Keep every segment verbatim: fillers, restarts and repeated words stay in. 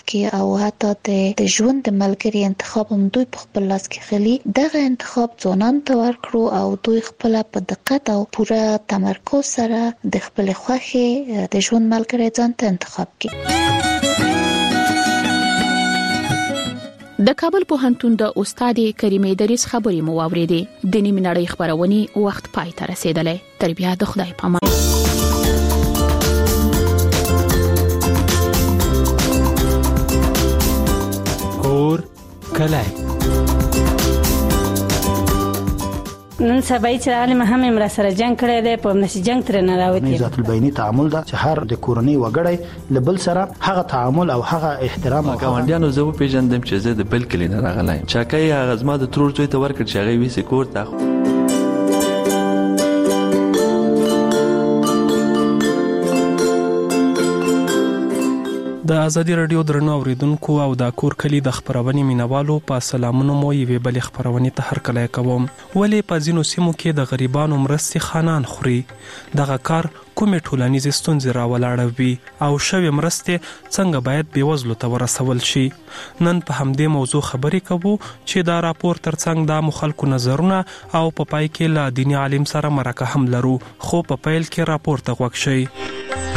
کې او حتی د ژوند د ملګری انتخاب هم دوی په خپل لاس کې خلی. دغه انتخاب ځوانان ته ورکړو او دوی خپل په دقت او پوره تمرکز سره د خپل خوښي د ژوند ملګری ځان ته انتخاب کړي. د کابل پوهنتون د استاد کریمه دریس خبرې مو واوریدې. د نیمه نړۍ خبرونه وخت پای ته رسیدلې. تر بیا د خدای پامان. کور کلای نن سبا چې عالم هم امر سره جنگ کړی دی په نشي جنگ تر نه راوتی. ذات البینی تعامل دا چې هر د کورنۍ وګړي لبل سره هغه تعامل او هغه احترام او ګاونډیانو زو پیژندم چې زه د بل کلی نه راغلایم. چاکای هغه زما د ترور زوی ته ورکړ چې هغه ویسه کور ته. د ازادي رادیو درنو اوریدونکو او د کور کلی د خبرونې مینوالو په سلامونو مو یوې بل خبرونې ته هر کله کوم. ولې په ځینو سیمو کې د غریبانو مرستې خانان خوري؟ دغه کار کومې ټولنیزې ستونزې راولاړوي او شوې مرستې څنګه باید بېوزلو ته ورسول شي؟ نن په همدې موضوع خبرې کوو چې دا راپور ترڅنګ د مخالکو نظرونه او په پای کې له دیني عالم سره مرکه هم لرو. خو په پیل کې راپور ته غوږ شئ.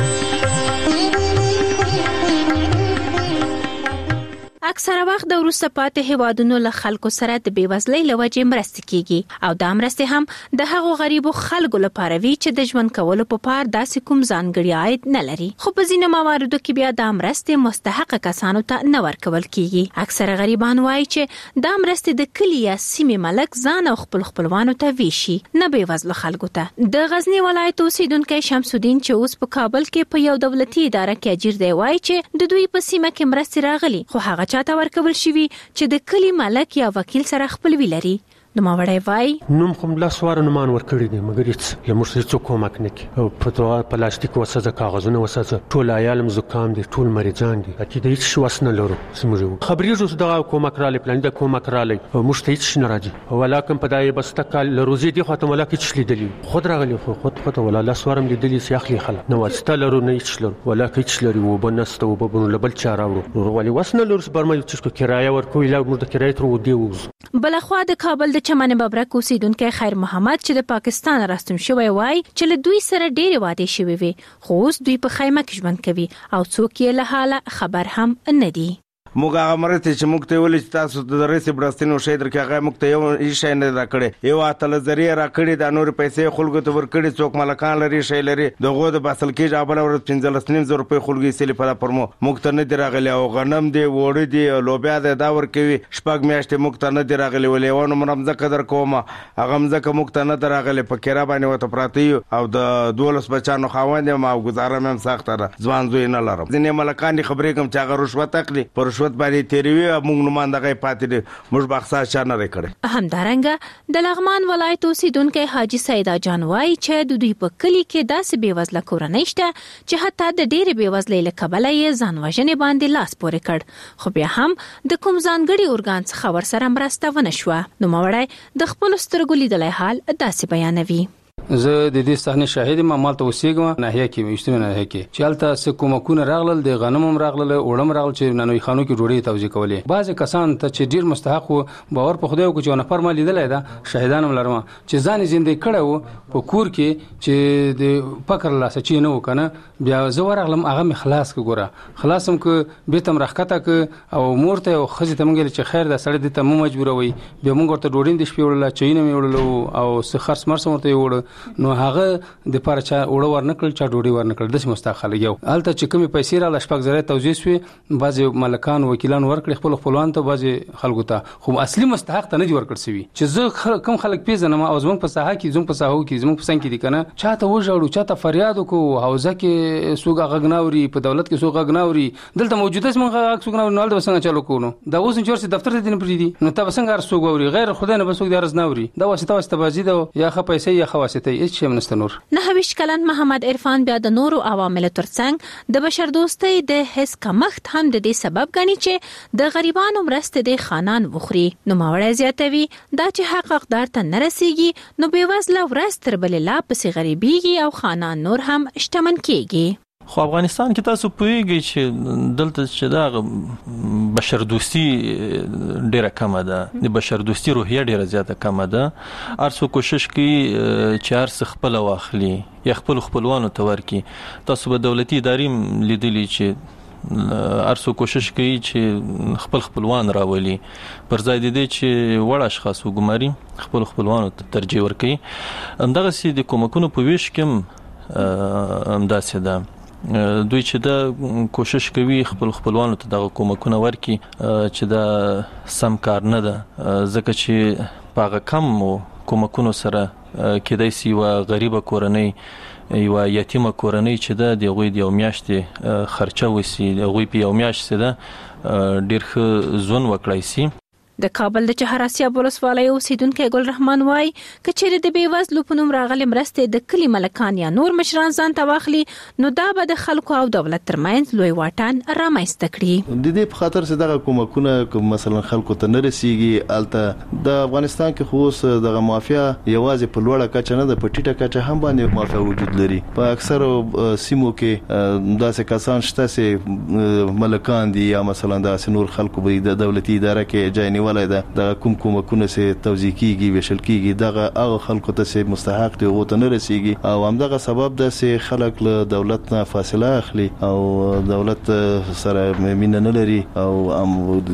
اکثره وخت د وروسته پاتې هیوادونو له خلکو سره د بیوزلۍ له وجې مرستې کیږي او دا مرستې هم د هغو غریبو خلکو لپاره وي چې د ژوند کولو په پار داسې کوم ځانګړی عاید نه لري. خو په ځینو مواردو کې بیا دا مرستې مستحق کسانو ته نه ورکول کیږي. اکثره غریبان وایي چې دا مرستې د کلی یا سیمې ملک ځان او خپل خپلوانو ته ویشي، نه بیوزلو خلکو ته. د غزنی ولایت اوسیدونکی شمس الدین چې اوس په کابل کې په یو دولتي اداره کې اجیر دی وایي چې د دوی په سیمه کې مرستې راغلي خو هغه چاته ورکول شوی چې د کلی مالک یا وکیل سره خپلوي لري. نو ما وړای وای نوم کوم لاس واره نومان ورکړی دی مګر هیڅ لمر څه څوک کومک نه کوي. په توه پلاستیک وسه کاغذونه وسه ټول عیالم زکام دي، ټول مریضان دي، اکید هیڅ شي وسنه لرو. سمجو خبرې روز دا کومک را لپلان د کومک را لې مشته هیڅ نه راځي. ولکه په دای بس تکال لروزي دي خاطر ولکه هیڅ لیدلی خود راغلی خو خود خود ولا لاس ورم لیدلی سیاخلی خلک نو واسطه لرو نه هیڅ لرو ولکه هیڅ لري و بنسته و ببن لبل چاره ورو ولی وسنه لرو برمه چې کرایه ورکوي لا مرده کرایه تر ودی وز. بلخوا د کابل د چمن ببرک اوسیدونکو خیر محمد چې د پاکستان راستون شوی وای چې له دوی سره ډېر وعده شوی وي خو اوس دوی په خیمه کې ژوند کوي او څوک یې له حاله خبر هم نه دی. موږ هغه مرته چې موږ ته ولې تاسو د رسې برستینو شي درکې هغه موږ ته یو شي نه راکړي یو اتل ذریعہ راکړي د نور پیسې خلکو ته ورکړي څوک ملکان لري شي لري دغه د باسل کې جابل ور پنځلس نیم زره روپۍ خلګي سلی په پرمو موږ ته نه دی راغلي او غنم دی وړي دی لوبیا دی دا ورکوي شپږ میاشتې موږ ته نه دی راغلي ولې ونه مرمزه قدر کومه هغه مزه موږ ته نه دی راغلي په کیرا باندې وته پراتی او د دولس بچانو خاوند ما گزاره مم سخت را ځوان زوی نه لرم ځینې ملکان خبرې کوم چې هغه رشوت اخلي پر رشوت باندې تیری موږ نمائندګي پاتې دي موږ بخښه چا نه کړي. همدارنګه د لغمان ولایت اوسیدونکو حاجی سیدا جان وای چې د دوی په کلی کې داسې بیوزله کورنۍ شته چې حتی د ډېر بیوزلۍ له کبله یې ځان وژنې باندې لاس پورې کړ خو بیا هم د کوم ځانګړي ارګان څخه ورسره مرسته ونه شوه. نو مړی د خپل سترګو لیدلای حال داسې بیانوي. زه د دې صحنه شاهد ما مال ته وسیګم نه هي کې مشتمه نه هي کې چالتہ سکومکونه راغلل د غنمم راغلل اورم راغل چې ننوي خانو کې ډوډۍ توزیع کولې بعض کسان ته چې ډیر مستحق باور په خدای کو چې نفر ما لیدلای دا شهیدانم لرم چې ځان زندې کړو په کور کې چې د فکر لاس چې نه وکنه بیا زه ورغلم هغه م خلاص کو ګوره خلاصم ک به تم رخته ک او مورته او خزي ته مونږ چې خیر دا سړی د تم مجبوروي به مونږ ورته ډوډۍ د شپې وړل چینه مې وړل او سخرس مرسم ورته وړل نو هغه د پارچا وړ ورنکل چا ډوډۍ ورنکل د مستقل یو الته چې کومې پیسې را لشپک زره توزیع شوی بعض ملکان وکیلان ورکړي خپل خپلوان ته بعض خلکو ته خو اصلي مستحق ته نه ورکړ شوی چې زه کم خلک پیژنم او زموږ په ساحه کې زموږ په ساحو کې زموږ په سن کې دي کنه چاته وژړو چاته فریاد وکړو حوزه کې سوګه غغناوري په دولت کې سوګه غغناوري دلته موجوده زموږ سوګناوري نو د وسنګ چالو کوو دا اوس چې دفتر ته دین پری دي نو تاسو څنګه ار سوګوري غیر خدای نه بسوګ دارز ناوري دا واسطه واسطه بازی دا یا خ پیسې یا خواسته هیڅ شی منستنور نه ویش کلن محمد عرفان بیا د نورو عواملو ترڅنګ د بشر دوستۍ د حس کمښت هم د دې سبب ګڼي چې د غریبانو مرسته د خانان وخوري. نو ماوړی زیاتوي دا چې حق حقدار ته نه رسیږي نو بېوزله ورځ تر بلې لا پسې غریبیږي او خانان نور هم شتمن کیږي. خو افغانستان کې تاسو پوهیږئ چې دلته چې دا بشر دوستی ډیره کمه ده، د بشر دوستی روحیه ډیره زیاته کمه ده. ارڅو کوشش کوي چې ارڅ خپل واخلي یا خپل خپلوانو ته ورکي. تاسو به دولتي ادارې لیدلی چې ارڅو کوشش کوي چې خپل خپلوان راولي پر ځای د دې چې وړ اشخاص وګماري خپل خپلوانو ته ترجیح ورکوي. همدغه سي د کومکونو په ویش کې همداسې ده. دوی چې دا کوشش کوي خپل خپلوانو ته دغه کومکونه ورکي چې دا سم کار نه ده، ځکه چې په هغه کم کومکونو سره کېدای سي یوه غریبه کورنۍ، یوه یتیمه کورنۍ چې ده د هغوی د یو میاشتې خرچه وسي، د هغوی په یو میاشت چې ده ډېر ښه ژوند وکړای سي. د کابل د چهار اسیاب ولسوالۍ اوسیدونکي ګل رحمان وای کچېرې د بیوزلو په نوم راغلي مرستې د کلي ملکان یا نور مشران ځان ته واخلي نو دا به د خلکو او دولت ترمنځ لوی واټن رامنځته کړي. د دې په خاطر چې دغه کومکونه کوم مثلا خلکو ته نه رسیږي، الته د افغانستان کې خو اوس دغه مافیا یوازې په لوړه کچه نه ده، په ټیټه کچه هم باندې مافیا وجود لري. په اکثر سیمو کې داسې کسان شته چې ملکان دي یا مثلا داسې نور خلکو به د دولتي اداره کې ځای نیولای ده، د کوم کومکونه سه توزیع کیږي وشل کیږي دغه هغه خلکو ته سه مستحق دي او ته نه رسیږي، او همدغه سبب ده سه خلک له دولت نه فاصله اخلي او دولت سره مینه نه لري او هم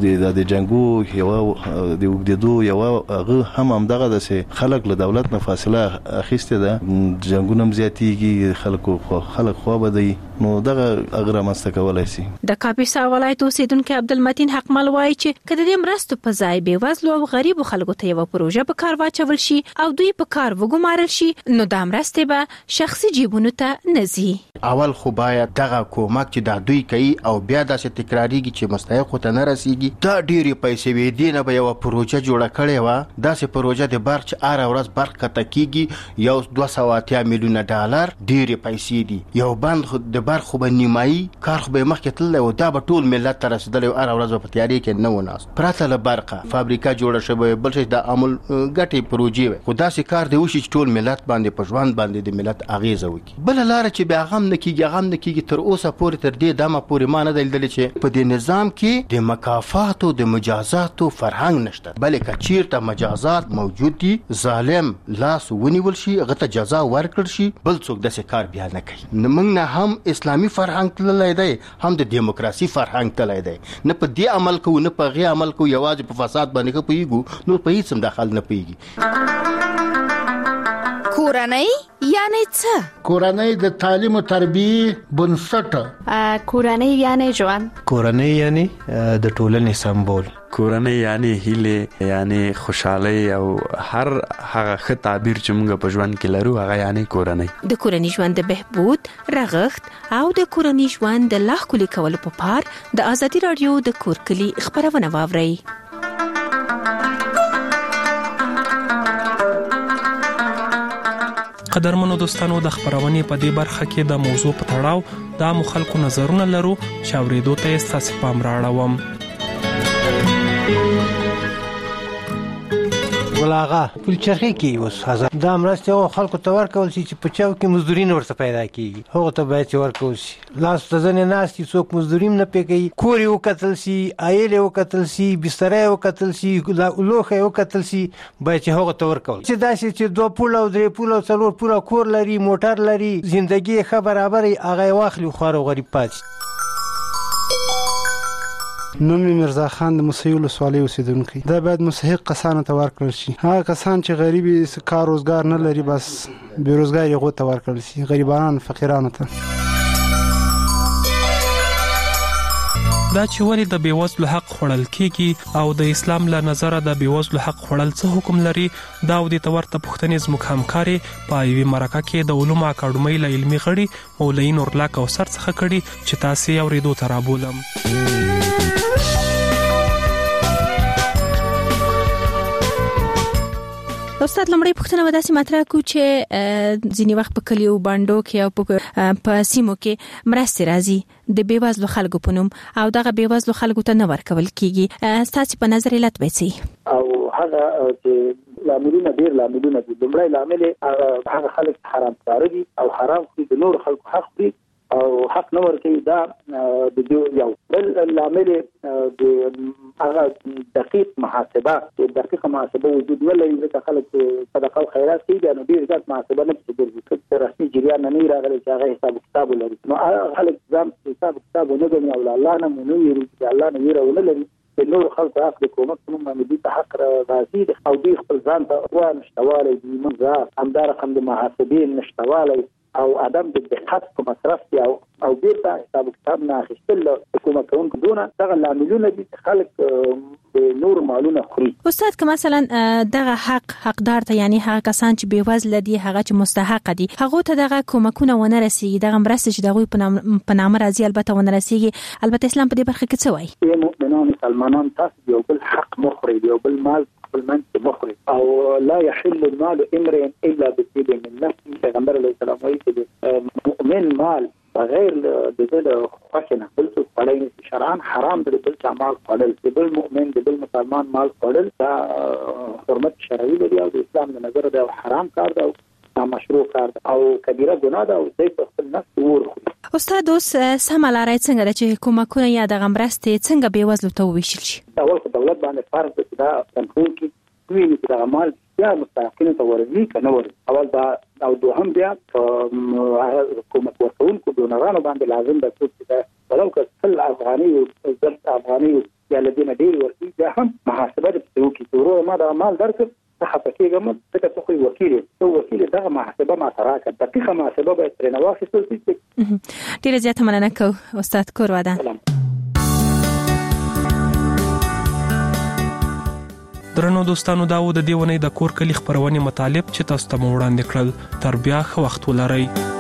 د جنگو یو د وګدو یو هغه هم همدغه ده سه خلک له دولت نه فاصله اخیسته ده، جنگونه زیاتیږي، خلکو خلک خو به دی نو دغه اغره مستکولای سي. د کاپیسا ولایت اوسیدونکو عبدالمتین حقمل وایي چې کله د مرستو په ځای بیوزلو او غریبو خلکو ته یو پروژه په کار واچول شي او دوی په کار وګمارل شي نو د مرستې به شخصي جیبونو ته نزي. اول خو باید دغه کومک چې د دوی کوي او بیا داسې تکراریږي چې مستحق ته نه رسیږي، دا ډېری پیسې وې دي نه به یو پروژه جوړه کړې و، داسې پروژه د برق چې هر ورځ برق کته کیږي یو دوه سوه اتیا میلیونه ډالر ډېری پیسې دي، یو بند د برق خو به نیمایي کار خو به مخکې تللی و، دا به ټول ملت ته رسېدلی و، هر ورځ به په تیارې کې نه و ناست پرته له برقه فابریکه جوړه شوې، بل شي د عمل ګټې پروژې وي، خو داسې کار دی وشي چې ټول ملت باندې په ژوند باندې د ملت اغیزه وکړي. بله لاره چې بیا غم نه کېږي غم نه کېږي تر اوسه پورې تر دې دمه پورې ما نه دی لیدلی چې په دې نظام کې د مکافاتو د مجازاتو فرهنګ نشته، بلې که چېرته مجازات موجود دي ظالم لاس ونیول شي هغه ته جزا ورکړل شي بل څوک داسې کار بیا نه کوي. موږ نه هم اسلامي فرهنګ تللی دی هم د دیموکراسي فرهنګ تللی دی، نه په دې عمل کوو نه په هغې عمل کوو، یوازې په فساد باندې که پوهېږو نور په هېڅ هم دخل نه پوهېږي. کورنۍ یعنی څه؟ کورنۍ د تعلیم او تربیې بنسټ. کورنۍ یعنی ژوند. کورنۍ یعنی د ټولنې سمبول. کورنۍ یعنی هیله یعنی خوشحالي او هر هغه ښه تعبیر چې موږ په ژوند کې لرو هغه یعنی کورنۍ. د کورنۍ ژوند د بهبود، رغښت او د کورنۍ ژوند د لا ښکلي کولو په پار د ازادي رادیو د کور کلي خبرونه واورئ. قدرمنو دوستانو د خبرونې په دې برخه کې د موضوع په تړاو د عامو خلکو نظرونه لرو چې اورېدو ته یې ستاسې پام راړوم. ولاغه پلچرخي کې اوس هزار دا مرستې او خلکو ته ورکول شي چې په چاو کې مزدوري نه ورته پیدا کیږي، هغه ته باید ورکول شي. لاس ته ځنې ناستي څوک مزدوري نه پې کوي، کور یې وکتل شي، عایل یې وکتل شي، بستره یې وکتل شي، لوښه یې وکتل شي، باید چې هغه ته ورکول چې داسې چې دوه پوله او درې پوله او څلور پوله کور لري، موټر لري، زندګي یې ښه برابر یې هغه یې واخلي خوار او غریب پاتې. نوم مرزا خان د موسهي ولسوالۍ اوسیدونکی. دا باید مستحق کسانو ته ورکړل شي، هغه کسان چې غریبي کار روزګار نه لري بس بیروزګار یې هغو ته ورکړل شي، غریبانو فقیرانو ته. دا چې ولې د بیوزلو حق خوړل کیږي او د اسلام له نظره د بیوزلو حق خوړل څه حکم لري، دا او د تورته پښتنې زموږ همکارې په یوې مرکه کې د علومو اکاډمۍ له علمي غړي مولوي نورالله کوثر څخه کړي چې تاسې یې اورېدو ته رابولم. استاد لمړی پوښتنه ودا سي مطرح کو چې ځینی وخت په کلیو باندو کې او په سیمو کې مرستې راځي د بیوزلو خلکو په نوم او دغه بیوزلو خلکو ته نه ورکول کیږي، ستاسو په نظر علت به څه او هغه چې لاملونه ډیر لاملونه دي. لمړی لامل هغه خلک حرام کار دي او حرام خوري، د نور خلکو حق دي او حق نه ورکوي دا د دې یو بل لامل د هغه دقیق محاسبه دقیقه محاسبه وجود نه لري چې خلک صدقه او خیرات کوي نو ډیر زیات محاسبه نه کوي چې رسمي جریان نه راغلي چې هغه حساب کتاب لري نو خلک ځم حساب کتاب نه کوي او الله نه مونږ یې چې الله نه یې ونه لري نور خلق حق د کومک کوم باندې د حق راځي او د خپل ځان ته وانه نشټواله دي موږ هم دا رقم د محاسبین نشټواله او ادم د دقت په مصرف او او بیرته حساب کتاب نه اخیستل حکومت کوونکو دونه دغه لاملونه دي خلک نور مالونه خوري. استاد که مثلا دغه حق حقدار ته یعنی هغه کسان چې بیوزله دي هغه چې مستحق دي هغه ته دغه کومکونه ونه رسیږي دغه مرسته چې دغه په نامه راځي البته ونه رسیږي البته اسلام په دې برخه کې څه وایي؟ مؤمنان مسلمانان تاسو یو بل حق مخوري یو بل مال بالمنس مخرج او لا يحل المال امرئ الا بطيب من نفسه پیغمبر علیه السلام وایي چې مؤمن مال بغیر د دې خوښنه بل څه پړای شرعاً حرام دی بل څه مال خورل دی بل مؤمن دی بل مسلمان مال خورل دا حرمت شرعي دی او د اسلام د نظر دا حرام کار دی او مشروع کار دی او کبیره ګناه ده او دوی په خپل نفس ورخوري. استاد اوس سمه لاره څنګه ده چې حکومتونه یا د مرستې څنګه بېوزلو ته وویشل شي؟ اول په دولت باندې فرض دی چې دا کنټرول کړي ویني چې دا مال بیا مستحقینو ته ورځي که نه ورځي اول دا او دوهم بیا په حکومت ورکوونکو ډونرانو باندې لازم ده چې دا ولو که سل افغاني او زر افغاني یا له دې نه ډېر ورکړي بیا هم محاسبه دې وکړي ورور ما دا مال درکړ څه خفه کېږم ځکه ته خو وکیل یې ته وکیل دغه محاسبه ما ته راکړه دقیقه محاسبه باید ترېنه واخیستل شي. ډېره زیاته مننه کوو استاد کور ودان. درنو دوستانو داو د دیونې د کور کلی خبرونه مطالب چې تاسو ته وړاندې کړل تر بیا خو وخت ولرئ.